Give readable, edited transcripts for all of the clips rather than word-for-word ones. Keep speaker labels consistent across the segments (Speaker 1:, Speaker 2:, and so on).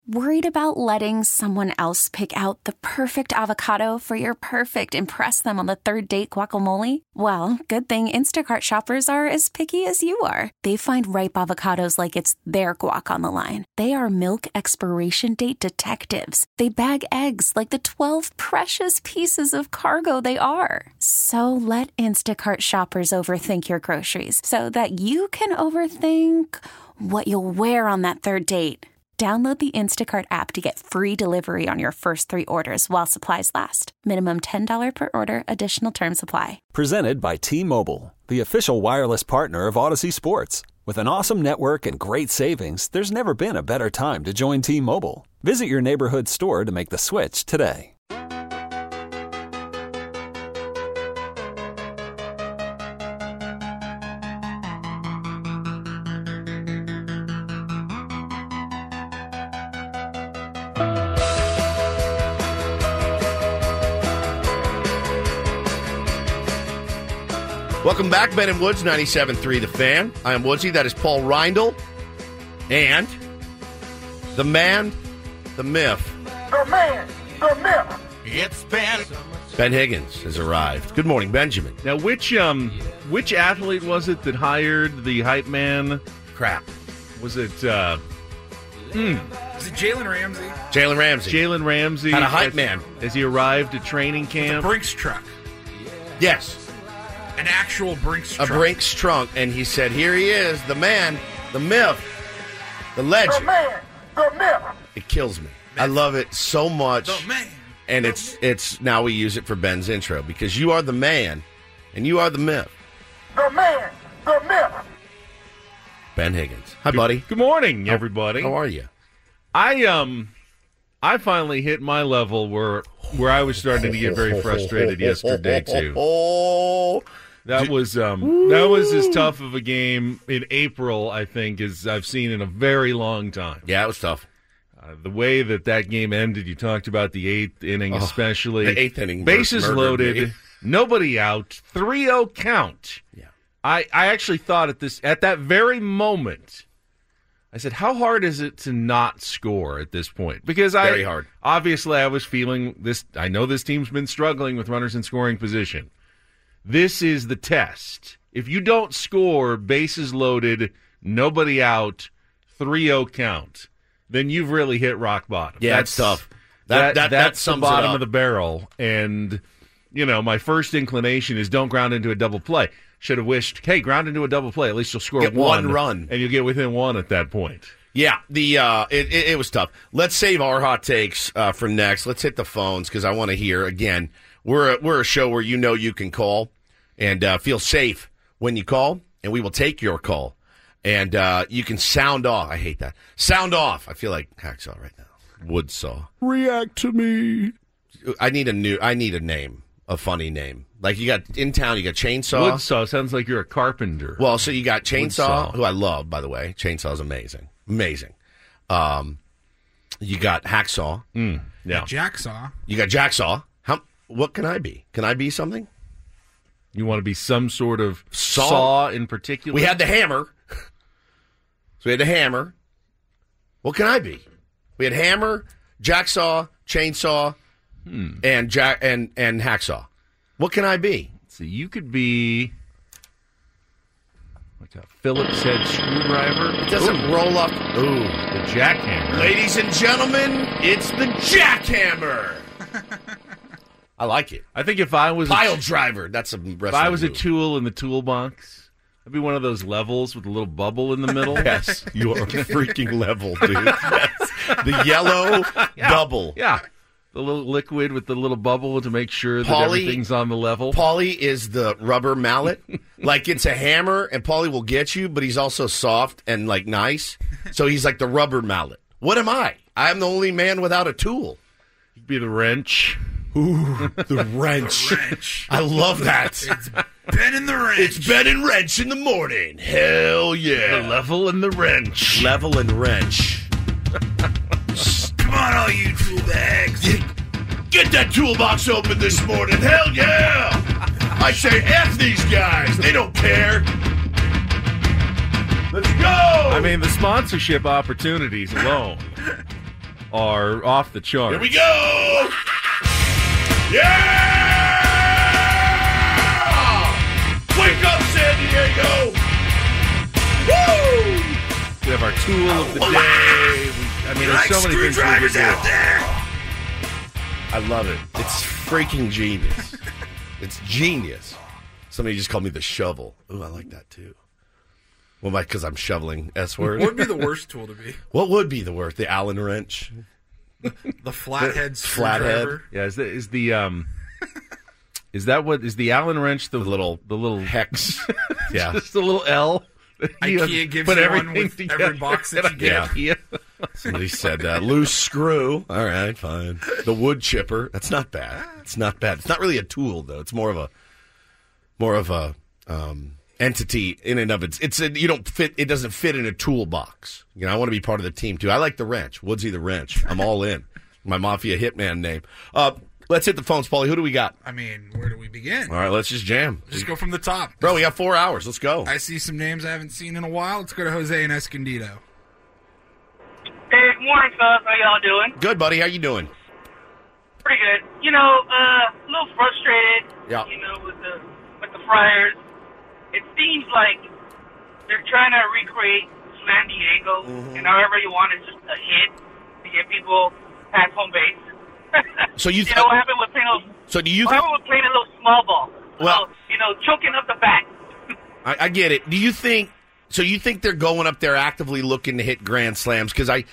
Speaker 1: Worried about letting someone else pick out the perfect avocado for your perfect impress them on the third date guacamole? Well, good thing Instacart shoppers are as picky as you are. They find ripe avocados like it's their guac on the line. They are milk expiration date detectives. They bag eggs like the 12 precious pieces of cargo they are. So let Instacart shoppers overthink your groceries so that you can overthink what you'll wear on that third date. Download the Instacart app to get free delivery on your first 3 orders while supplies last. Minimum $10 per order. Additional terms apply.
Speaker 2: Presented by T-Mobile, the official wireless partner of Odyssey Sports. With an awesome network and great savings, there's never been a better time to join T-Mobile. Visit your neighborhood store to make the switch today.
Speaker 3: Welcome back, Ben and Woods, 97.3 The Fan. I am Woodsy. That is Paul Reindl. And the man, the myth.
Speaker 4: The man, the myth.
Speaker 5: It's Ben.
Speaker 3: Ben Higgins has arrived. Good morning, Benjamin.
Speaker 6: Now, which athlete was it that hired the hype man?
Speaker 3: Crap.
Speaker 6: Was it...
Speaker 5: Is it Jalen Ramsey?
Speaker 3: Jalen Ramsey.
Speaker 6: Jalen Ramsey.
Speaker 3: Had a hype man.
Speaker 6: As he arrived at training camp.
Speaker 5: The Brinks truck.
Speaker 3: Yes.
Speaker 5: An actual Brinks truck.
Speaker 3: A Brinks trunk. And he said, here he is, the man, the myth, the legend.
Speaker 4: The man, the myth.
Speaker 3: It kills me. I love it so much.
Speaker 5: The man.
Speaker 3: And it's now we use it for Ben's intro because you are the man and you are the myth.
Speaker 4: The man, the myth.
Speaker 3: Ben Higgins. Hi, buddy.
Speaker 6: Good morning, everybody.
Speaker 3: How are you?
Speaker 6: I finally hit my level where I was starting to get very frustrated yesterday too. That was as tough of a game in April, I think, as I've seen in a very long time.
Speaker 3: Yeah, it was tough.
Speaker 6: The way that game ended, you talked about the 8th inning especially.
Speaker 3: The 8th inning.
Speaker 6: Bases loaded, nobody out, 3-0 count.
Speaker 3: Yeah.
Speaker 6: I actually thought at that very moment, I said, how hard is it to not score at this point? Because
Speaker 3: very hard.
Speaker 6: Obviously, I was feeling this. I know this team's been struggling with runners in scoring position. This is the test. If you don't score, bases loaded, nobody out, 3-0 count, then you've really hit rock bottom.
Speaker 3: Yeah, that's tough.
Speaker 6: That's the
Speaker 3: sums
Speaker 6: bottom
Speaker 3: it up.
Speaker 6: of the barrel. And, my first inclination is don't ground into a double play. Should have wished, hey, ground into a double play. At least you'll score
Speaker 3: Get one run.
Speaker 6: And you'll get within one at that point.
Speaker 3: Yeah, it was tough. Let's save our hot takes for next. Let's hit the phones because I want to hear, again, we're a show where you can call and feel safe when you call, and we will take your call. And you can sound off. I hate that. Sound off. I feel like Hacksaw right now. Woodsaw.
Speaker 6: React to me.
Speaker 3: I need a name, a funny name. Like you got in town, you got Chainsaw.
Speaker 6: Woodsaw sounds like you're a carpenter.
Speaker 3: Well, so you got Chainsaw,
Speaker 6: Woodsaw.
Speaker 3: who I love, by the way. Chainsaw is amazing. Amazing. You got Hacksaw.
Speaker 6: Yeah.
Speaker 5: Jacksaw.
Speaker 3: You got Jacksaw. What can I be? Can I be something?
Speaker 6: You want to be some sort of saw in particular?
Speaker 3: We had the hammer. So we had the hammer. What can I be? We had hammer, Jacksaw, Chainsaw, and Hacksaw. What can I be?
Speaker 6: So you could be like a Phillips head screwdriver.
Speaker 3: It doesn't roll up. Ooh.
Speaker 6: The jackhammer.
Speaker 3: Ladies and gentlemen, it's the jackhammer. I like it.
Speaker 6: I think if I was
Speaker 3: Pile driver. That's a wrestling
Speaker 6: If I was a
Speaker 3: move.
Speaker 6: tool in the toolbox, I'd be one of those levels with a little bubble in the middle.
Speaker 3: Yes, you are a freaking level, dude. Yes. The yellow bubble.
Speaker 6: Yeah. The little liquid with the little bubble to make sure that
Speaker 3: Paulie-
Speaker 6: everything's on the level.
Speaker 3: Paulie is the rubber mallet. Like it's a hammer, and Paulie will get you, but he's also soft and like nice. So he's like the rubber mallet. What am I? I'm the only man without a tool.
Speaker 6: You'd be the wrench.
Speaker 3: Ooh, the wrench.
Speaker 5: The wrench.
Speaker 3: I love that.
Speaker 5: It's Ben and the wrench.
Speaker 3: It's Ben and Wrench in the morning. Hell yeah.
Speaker 6: The level and the wrench.
Speaker 3: Level and wrench.
Speaker 5: Come on, all you tool bags.
Speaker 3: Get that toolbox open this morning. Hell yeah. I say F these guys. They don't care. Let's go.
Speaker 6: I mean, the sponsorship opportunities alone. are off the charts.
Speaker 3: Here we go! Yeah! Wake up, San Diego! Woo!
Speaker 6: We have our tool of the day. There's so many things we could do.
Speaker 5: Out there?
Speaker 3: I love it. It's freaking genius. It's genius. Somebody just called me the shovel. Ooh, I like that too. Well, because I'm shoveling S-word.
Speaker 7: What would be the worst tool to be?
Speaker 3: What would be the worst? The Allen wrench?
Speaker 7: The flathead
Speaker 3: Flathead?
Speaker 7: screwdriver?
Speaker 6: Yeah, is the Allen wrench the little
Speaker 3: hex? Yeah.
Speaker 6: just a little L?
Speaker 7: IKEA gives
Speaker 6: put
Speaker 7: you
Speaker 6: everything
Speaker 7: one with
Speaker 6: together.
Speaker 7: every box that you get.
Speaker 3: Yeah. Somebody said loose screw. All right, fine. The wood chipper. That's not bad. It's not bad. It's not really a tool though. It's more of a entity in and of it. You don't fit. It doesn't fit in a toolbox. I want to be part of the team too. I like the wrench. Woodsy the wrench. I'm all in. My Mafia hitman name. Let's hit the phones, Paulie. Who do we got?
Speaker 7: Where do we begin?
Speaker 3: All right, let's just jam.
Speaker 7: Just go from the top.
Speaker 3: Bro, we got 4 hours. Let's go.
Speaker 7: I see some names I haven't seen in a while. Let's go to Jose and Escondido.
Speaker 8: Hey, good morning, fellas. How y'all doing?
Speaker 3: Good, buddy. How you doing?
Speaker 8: Pretty good. A little frustrated.
Speaker 3: Yeah.
Speaker 8: With the Friars. It seems like they're trying to recreate San Diego, and however you want, it's just a hit to get people past home base.
Speaker 3: So you
Speaker 8: what happened with playing?
Speaker 3: So do you?
Speaker 8: What happened with playing a little small ball?
Speaker 3: Well,
Speaker 8: choking up the bat.
Speaker 3: I get it. Do you think? So you think they're going up there actively looking to hit grand slams? Because I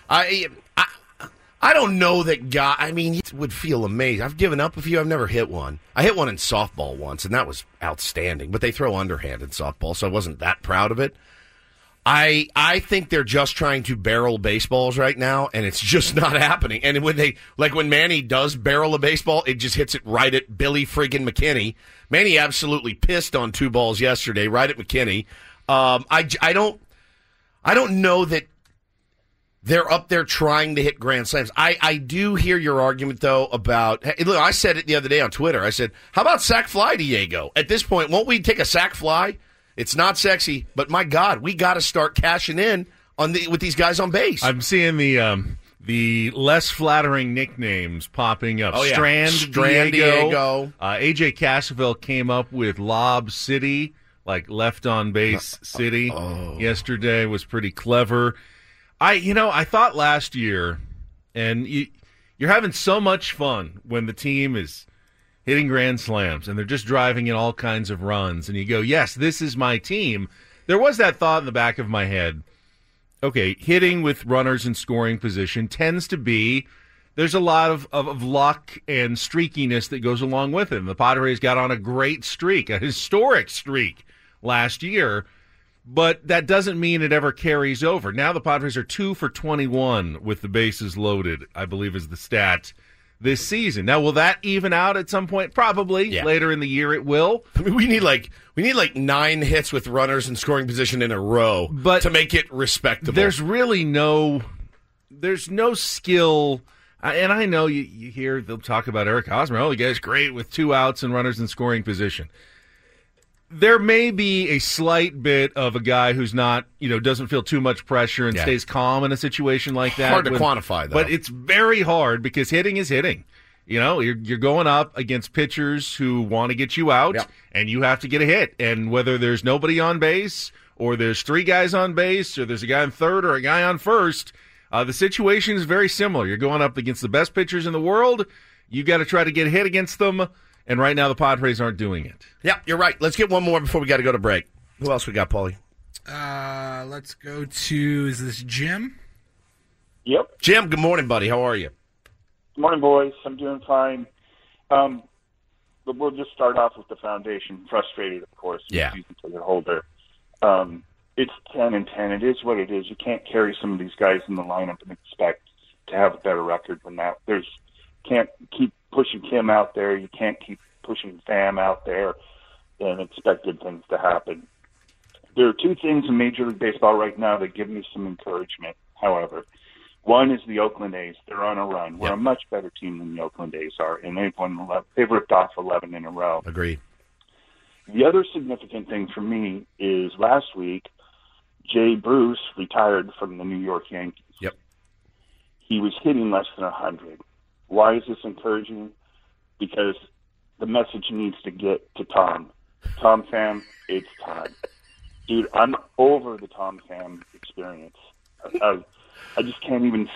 Speaker 3: don't know that guy. You would feel amazed. I've given up a few. I've never hit one. I hit one in softball once, and that was outstanding. But they throw underhand in softball, so I wasn't that proud of it. I think they're just trying to barrel baseballs right now, and it's just not happening. And when Manny does barrel a baseball, it just hits it right at Billy friggin' McKinney. Manny absolutely pissed on 2 balls yesterday, right at McKinney. I don't know that they're up there trying to hit grand slams. I do hear your argument, though, about – look, I said it the other day on Twitter. I said, how about sac fly, Diego? At this point, won't we take a sac fly? It's not sexy, but my God, we got to start cashing in with these guys on base.
Speaker 6: I'm seeing the less flattering nicknames popping up.
Speaker 3: Oh, yeah.
Speaker 6: Strand
Speaker 3: Diego.
Speaker 6: AJ Cassavell came up with Lob City, like left on base city. Yesterday was pretty clever. I thought last year, and you're having so much fun when the team is hitting grand slams, and they're just driving in all kinds of runs, and you go, yes, this is my team. There was that thought in the back of my head, okay, hitting with runners in scoring position tends to be, there's a lot of luck and streakiness that goes along with it. And the Padres got on a great streak, a historic streak last year, but that doesn't mean it ever carries over. Now the Padres are 2 for 21 with the bases loaded, I believe is the stat, this season. Now, will that even out at some point? Probably. Yeah. Later in the year it will.
Speaker 3: We need like 9 hits with runners in scoring position in a row to make it respectable.
Speaker 6: There's really no skill. And I know you hear they'll talk about Eric Hosmer. Oh, the guy's great with 2 outs and runners in scoring position. There may be a slight bit of a guy who's not, doesn't feel too much pressure and stays calm in a situation like that.
Speaker 3: Hard to quantify, though.
Speaker 6: But it's very hard because hitting is hitting. You're going up against pitchers who want to get you out, and you have to get a hit. And whether there's nobody on base or there's 3 guys on base or there's a guy on third or a guy on first, the situation is very similar. You're going up against the best pitchers in the world. You got to try to get a hit against them. And right now, the Padres aren't doing it.
Speaker 3: Yeah, you're right. Let's get one more before we got to go to break. Who else we got, Paulie?
Speaker 7: Let's go to, is this Jim?
Speaker 9: Yep.
Speaker 3: Jim, good morning, buddy. How are you?
Speaker 9: Good morning, boys. I'm doing fine. But we'll just start off with the foundation. Frustrated, of course.
Speaker 3: Yeah.
Speaker 9: Season ticket holder. It's 10-10. It is what it is. You can't carry some of these guys in the lineup and expect to have a better record than that. Can't keep pushing Kim out there. You can't keep pushing Pham out there and expect good things to happen. There are 2 things in Major League Baseball right now that give me some encouragement, however. One is the Oakland A's. They're on a run. We're a much better team than the Oakland A's are, and they've ripped off 11 in a row.
Speaker 3: Agreed.
Speaker 9: The other significant thing for me is last week, Jay Bruce retired from the New York Yankees.
Speaker 3: Yep.
Speaker 9: he was hitting less than 100. Why is this encouraging? Because the message needs to get to Tom. Tom Pham, it's time. Dude, I'm over the Tom Pham experience. I just can't even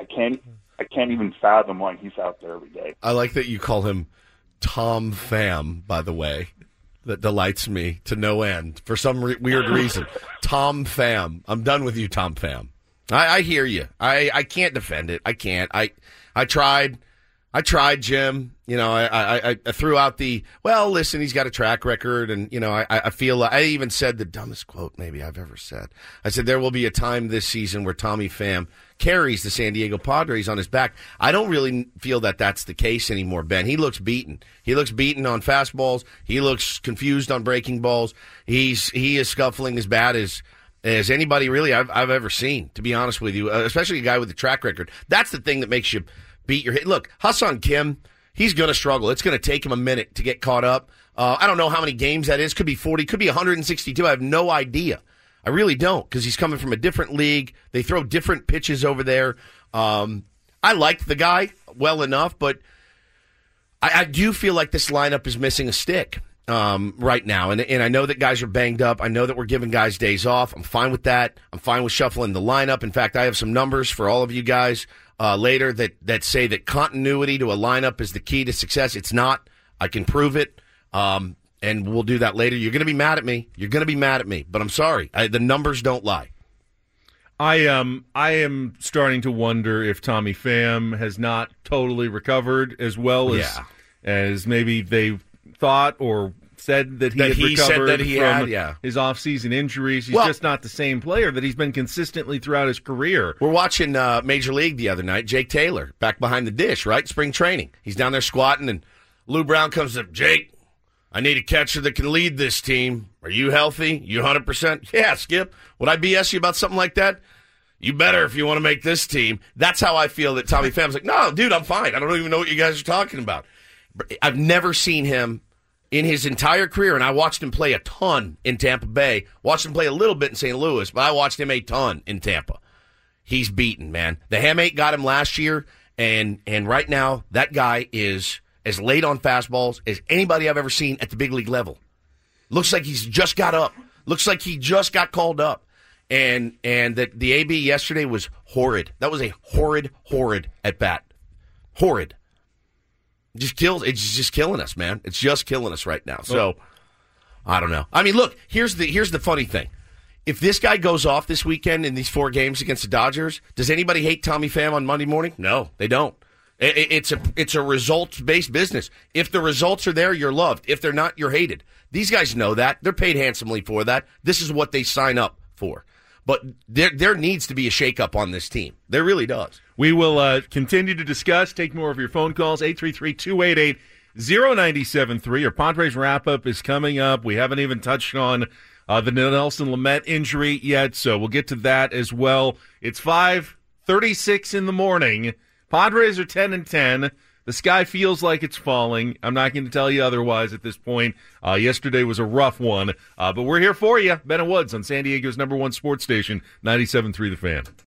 Speaker 9: fathom why he's out there every day.
Speaker 3: I like that you call him Tom Pham, by the way. That delights me to no end for some weird reason. Tom Pham. I'm done with you, Tom Pham. I hear you. I can't defend it. I can't. I tried. I tried, Jim. You know, I threw out the, well, listen, he's got a track record, and, you know, I feel, I even said the dumbest quote maybe I've ever said. I said, there will be a time this season where Tommy Pham carries the San Diego Padres on his back. I don't really feel that that's the case anymore, Ben. He looks beaten. He looks beaten on fastballs. He looks confused on breaking balls. He is scuffling as bad as anybody really I've ever seen, to be honest with you, especially a guy with a track record. That's the thing that makes you beat your hit. Look, Ha-Seong Kim, he's going to struggle. It's going to take him a minute to get caught up. I don't know how many games that is. Could be 40, could be 162. I have no idea. I really don't, because he's coming from a different league. They throw different pitches over there. I like the guy well enough, but I do feel like this lineup is missing a stick right now. And I know that guys are banged up. I know that we're giving guys days off. I'm fine with that. I'm fine with shuffling the lineup. In fact, I have some numbers for all of you guys later that say that continuity to a lineup is the key to success. It's not. I can prove it, and we'll do that later. You're going to be mad at me. But I'm sorry. The numbers don't lie.
Speaker 6: I am starting to wonder if Tommy Pham has not totally recovered as well as maybe they thought or said that he had recovered from his off-season injuries. He's just not the same player that he's been consistently throughout his career.
Speaker 3: We're watching Major League the other night. Jake Taylor, back behind the dish, right? Spring training. He's down there squatting, and Lou Brown comes up, Jake, I need a catcher that can lead this team. Are you healthy? You 100%? Yeah, Skip. Would I BS you about something like that? You better if you want to make this team. That's how I feel that Tommy Pham's like, no, dude, I'm fine. I don't even know what you guys are talking about. I've never seen him in his entire career, and I watched him play a ton in Tampa Bay. Watched him play a little bit in St. Louis, but I watched him a ton in Tampa. He's beaten, man. The hamate got him last year, and right now that guy is as late on fastballs as anybody I've ever seen at the big league level. Looks like he's just got up. Looks like he just got called up. And that the AB yesterday was horrid. That was a horrid at bat. Horrid. It's just killing us, man. It's just killing us right now. So, I don't know. I mean, look, here's the funny thing. If this guy goes off this weekend in these 4 games against the Dodgers, does anybody hate Tommy Pham on Monday morning? No, they don't. It's a results-based business. If the results are there, you're loved. If they're not, you're hated. These guys know that. They're paid handsomely for that. This is what they sign up for. But there needs to be a shakeup on this team. There really does.
Speaker 6: We will continue to discuss, take more of your phone calls, 833-288-0973. Our Padres wrap-up is coming up. We haven't even touched on the Nelson Lamet injury yet, so we'll get to that as well. It's 5:36 in the morning. Padres are 10-10. The sky feels like it's falling. I'm not going to tell you otherwise at this point. Yesterday was a rough one, but we're here for you. Ben and Woods on San Diego's #1 sports station, 97.3 The Fan.